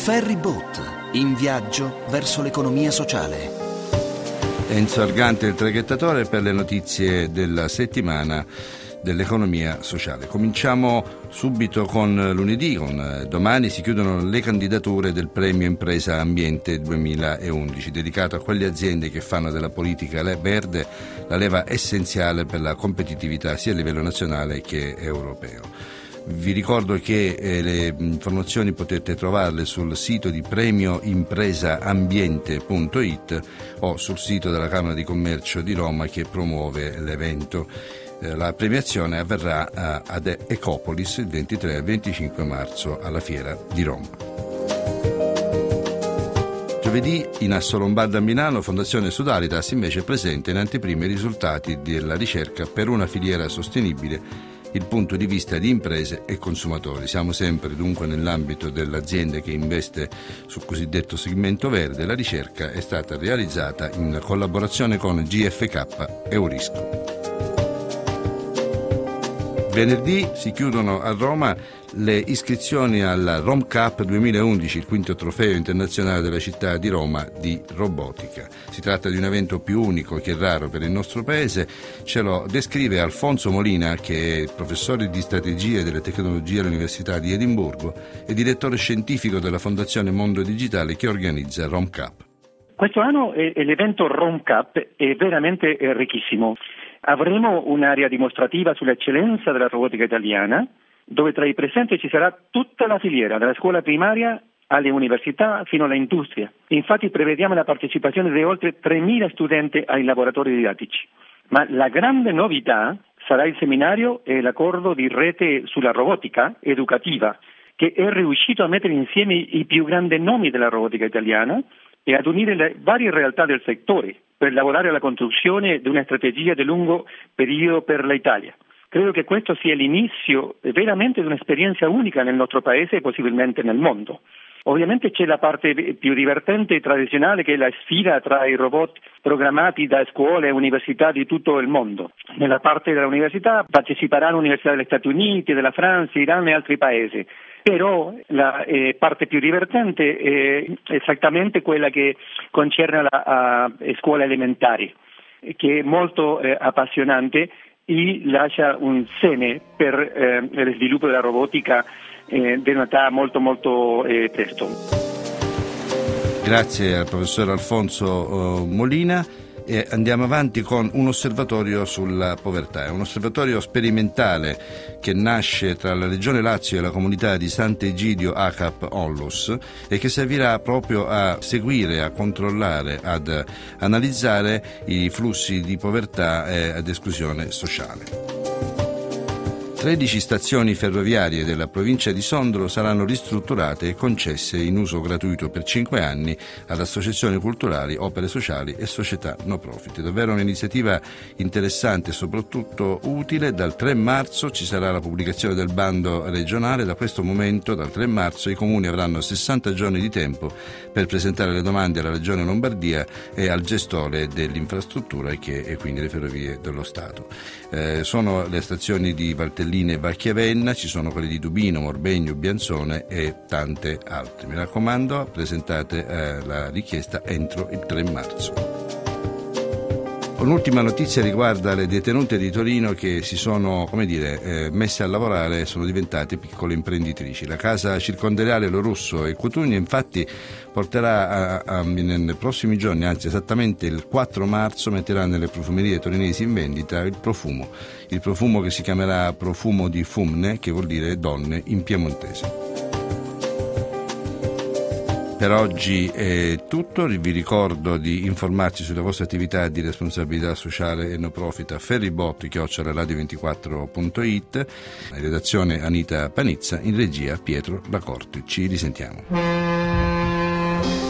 Ferryboat, in viaggio verso l'economia sociale. Enzo Argante, il traghettatore, per le notizie della settimana dell'economia sociale. Cominciamo subito con lunedì. Domani si chiudono le candidature del Premio Impresa Ambiente 2011, dedicato a quelle aziende che fanno della politica verde la leva essenziale per la competitività sia a livello nazionale che europeo. Vi ricordo che le informazioni potete trovarle sul sito di premioimpresaambiente.it o sul sito della Camera di Commercio di Roma che promuove l'evento. La premiazione avverrà ad Ecopolis il 23 e 25 marzo alla Fiera di Roma. Giovedì in Assolombarda a Milano, Fondazione Sudaritas invece presenta in anteprima i risultati della ricerca per una filiera sostenibile, il punto di vista di imprese e consumatori. Siamo sempre dunque nell'ambito dell'azienda che investe sul cosiddetto segmento verde. La ricerca è stata realizzata in collaborazione con GFK Eurisco. Venerdì si chiudono a Roma le iscrizioni alla RomCup 2011, il quinto trofeo internazionale della città di Roma di robotica. Si tratta di un evento più unico che raro per il nostro paese. Ce lo descrive Alfonso Molina, che è professore di strategia e delle tecnologie all'Università di Edimburgo e direttore scientifico della Fondazione Mondo Digitale che organizza RomCup. Questo anno l'evento RomCup è veramente ricchissimo. Avremo un'area dimostrativa sull'eccellenza della robotica italiana, dove tra i presenti ci sarà tutta la filiera, dalla scuola primaria alle università fino alle industrie. Infatti prevediamo la partecipazione di oltre 3.000 studenti ai laboratori didattici. Ma la grande novità sarà il seminario e l'accordo di rete sulla robotica educativa, che è riuscito a mettere insieme i più grandi nomi della robotica italiana e ad unire le varie realtà del settore per lavorare alla costruzione di una strategia di lungo periodo per l'Italia. Credo che questo sia l'inizio veramente di un'esperienza unica nel nostro paese e possibilmente nel mondo. Ovviamente c'è la parte più divertente e tradizionale, che è la sfida tra i robot programmati da scuole e università di tutto il mondo. Nella parte della università parteciperanno università degli Stati Uniti, della Francia, Iran e altri paesi. Però la parte più divertente è esattamente quella che concerne la scuola elementari, che è molto appassionante e lascia un seme per lo sviluppo della robotica di un'età molto presto. Grazie al professor Alfonso Molina. E andiamo avanti con un osservatorio sulla povertà. È un osservatorio sperimentale che nasce tra la Regione Lazio e la comunità di Sant'Egidio ACAP Onlus e che servirà proprio a seguire, a controllare, ad analizzare i flussi di povertà e ad esclusione sociale. 13 stazioni ferroviarie della provincia di Sondrio saranno ristrutturate e concesse in uso gratuito per 5 anni ad associazioni culturali, opere sociali e società no profit. Davvero un'iniziativa interessante e soprattutto utile. Dal 3 marzo ci sarà la pubblicazione del bando regionale. Da questo momento, dal 3 marzo, i comuni avranno 60 giorni di tempo per presentare le domande alla Regione Lombardia e al gestore dell'infrastruttura, che è quindi le Ferrovie dello Stato. Sono le stazioni di Valtellina e Vacchiavenna, ci sono quelle di Dubino, Morbegno, Bianzone e tante altre. Mi raccomando, presentate la richiesta entro il 3 marzo. Un'ultima notizia riguarda le detenute di Torino che si sono, messe a lavorare e sono diventate piccole imprenditrici. La casa circondariale Lo Russo e Cutugno infatti porterà nei prossimi giorni, anzi esattamente il 4 marzo, metterà nelle profumerie torinesi in vendita il profumo che si chiamerà Profumo di Fumne, che vuol dire donne in piemontese. Per oggi è tutto. Vi ricordo di informarci sulle vostre attività di responsabilità sociale e no profit a ferryboat@radio24.it. In redazione Anita Panizza, in regia Pietro Lacorte. Ci risentiamo.